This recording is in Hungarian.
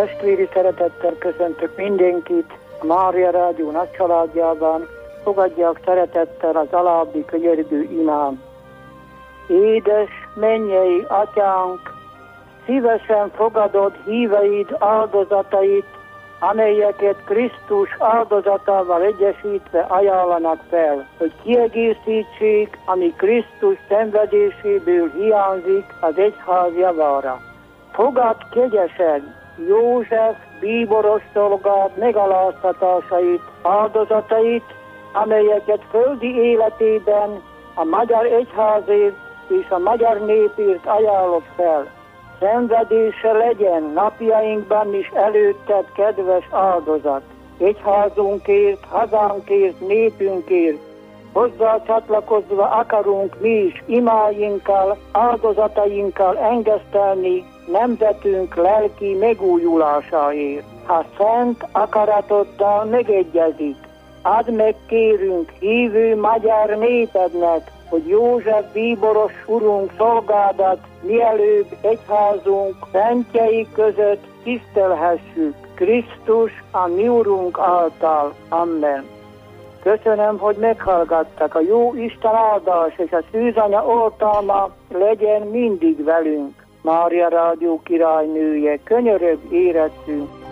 Testvéri szeretettel köszöntök mindenkit a Mária Rádió nagy családjában. Fogadják szeretettel az alábbi könyörgő imám. Édes mennyei atyánk, szívesen fogadod híveid áldozatait, amelyeket Krisztus áldozatával egyesítve ajánlanak fel, hogy kiegészítsék, ami Krisztus szenvedéséből hiányzik az egyház javára. Fogad kegyesen József bíboros szolgád megaláztatásait, áldozatait, amelyeket földi életében a magyar egyházért és a magyar népért ajánlott fel. Szenvedése legyen napjainkban is előtted kedves áldozat. Egyházunkért, hazánkért, népünkért, hozzá csatlakozva akarunk mi is imáinkkal, áldozatainkkal engesztelni nemzetünk lelki megújulásáért. Ha szent akaratoddal megegyezik, add meg kérünk hívő magyar népednek, hogy József bíboros urunk szolgádat mielőbb egyházunk szentjei között tisztelhessük Krisztus a mi Urunk által. Amen. Köszönöm, hogy meghallgattak. A jó Isten áldás és a szűzanya oltalma legyen mindig velünk. Mária Rádió királynője, könyörög érettünk.